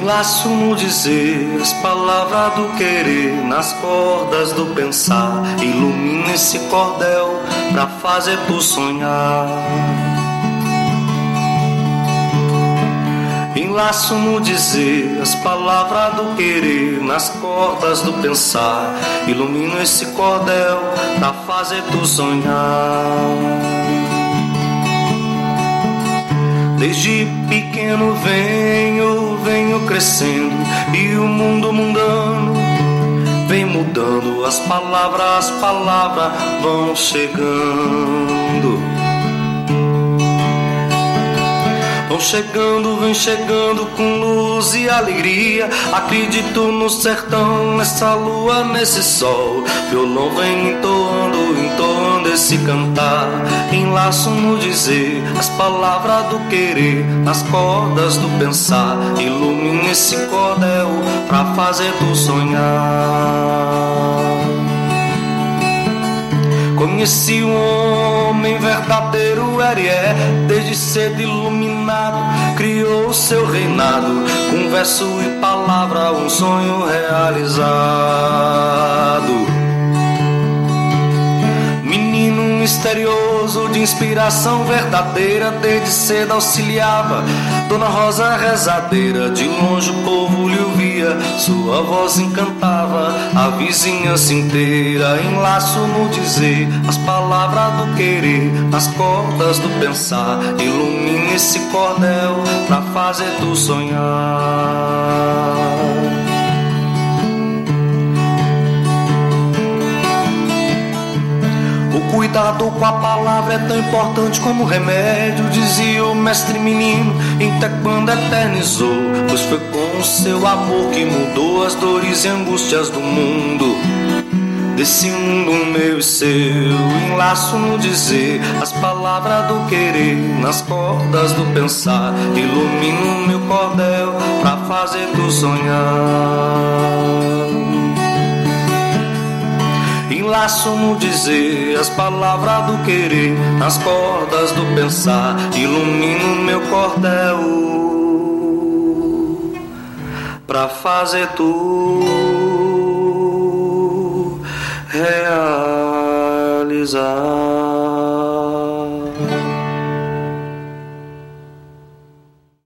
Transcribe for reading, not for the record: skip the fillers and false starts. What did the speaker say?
Enlaço no dizer, as palavras do querer, nas cordas do pensar. Ilumina esse cordel pra fazer tu sonhar. Enlaço no dizer, as palavras do querer, nas cordas do pensar. Ilumino esse cordel pra fazer tu sonhar. Desde pequeno venho crescendo, e o mundo mundano vem mudando. As palavras vão chegando. Vem chegando com luz e alegria. Acredito no sertão, nessa lua, nesse sol. Violão vem entoando esse cantar. Enlaço no dizer, as palavras do querer, nas cordas do pensar. Ilumina esse cordel pra fazer tu sonhar. Conheci um homem verdadeiro, ele é desde cedo iluminado. Criou seu reinado com verso e palavra, um sonho realizado. Menino misterioso de inspiração verdadeira, desde cedo auxiliava Dona Rosa rezadeira. De longe o povo lhe ouvia, sua voz encantava a vizinhança inteira. Enlaço no dizer, as palavras do querer, nas cordas do pensar. Ilumina esse cordel pra fazer tu sonhar. Cuidado com a palavra é tão importante como remédio, dizia o mestre menino, até quando eternizou. Pois foi com o seu amor que mudou as dores e angústias do mundo, desse mundo meu e seu. Enlaço no dizer, as palavras do querer, nas cordas do pensar. Ilumino meu cordel pra fazer tu sonhar. Enlaço no dizer, as palavras do querer, nas cordas do pensar. Ilumino meu cordel pra fazer tu realizar.